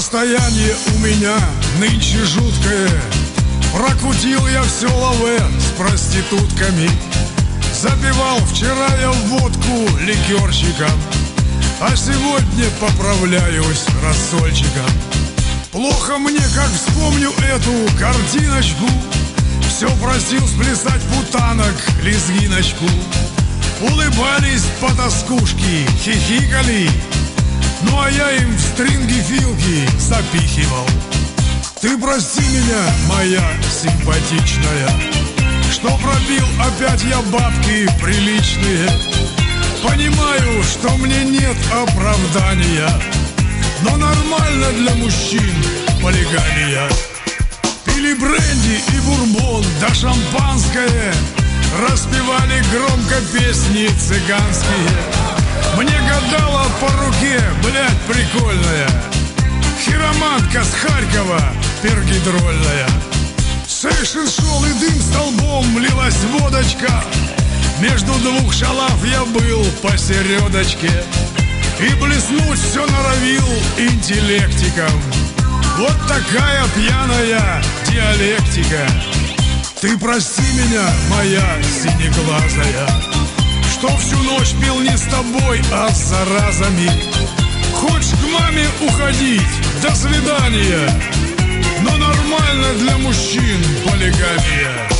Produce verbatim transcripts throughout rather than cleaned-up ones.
Состояние у меня нынче жуткое. Прокутил я все лаве с проститутками. Запивал вчера я водку ликерчиком, а сегодня поправляюсь рассольчиком. Плохо мне, как вспомню эту картиночку. Все просил сплясать путанок лезгиночку. Улыбались потаскушки, хихикали. Ну а я им в стринги-филки запихивал. Ты прости меня, моя симпатичная, что пробил опять я бабки приличные. Понимаю, что мне нет оправдания, но нормально для мужчин полигамия. Пили бренди и бурбон, да шампанское, распевали громко песни цыганские. Мне гадала по руке, блядь, прикольная хиромантка с Харькова, пергидрольная. Сэшин шел и дым столбом, лилась водочка. Между двух шалав я был посередочке и блеснуть все норовил интеллектиком. Вот такая пьяная диалектика. Ты прости меня, моя синеглазая, что всю ночь пил не с тобой, а с заразами. Хочешь к маме уходить? До свидания. Но нормально для мужчин полигамия.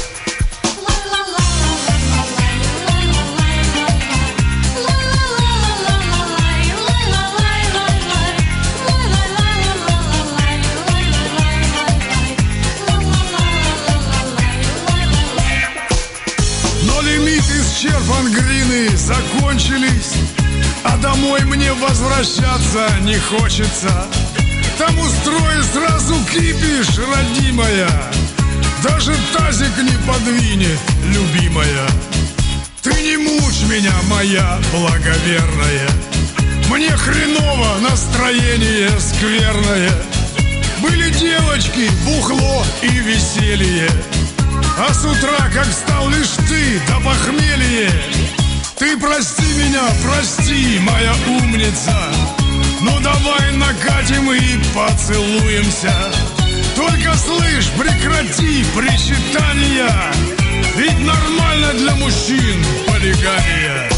Но лимит исчерпан, грины закончились, а домой мне возвращаться не хочется. Там устрою сразу кипиш, родимая. Даже тазик не подвинет, любимая. Ты не мучь меня, моя благоверная. Мне хреново, настроение скверное. Были девочки, бухло и веселье, а с утра, как встал лишь ты, да похмелье. Ты прости меня, прости, моя умница. Ну давай накатим и поцелуемся. Только слышь, прекрати причитания, ведь нормально для мужчин полигамия.